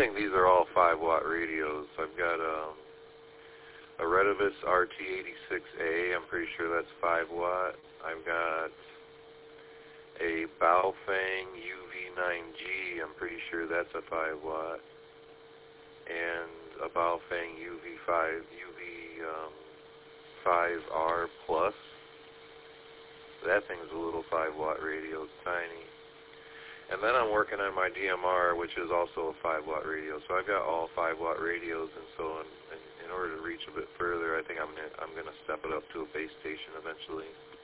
think these are all 5-watt radios. I've got a Retevis RT86A. I'm pretty sure that's 5-watt. I've got a Baofeng UV9G. I'm pretty sure that's a 5-watt. And a Baofeng UV5R Plus. That thing's a little 5-watt radio. It's tiny. And then I'm working on my DMR, which is also a 5-watt radio. So I've got all 5-watt radios, and so in order to reach a bit further, I think I'm gonna step it up to a base station eventually.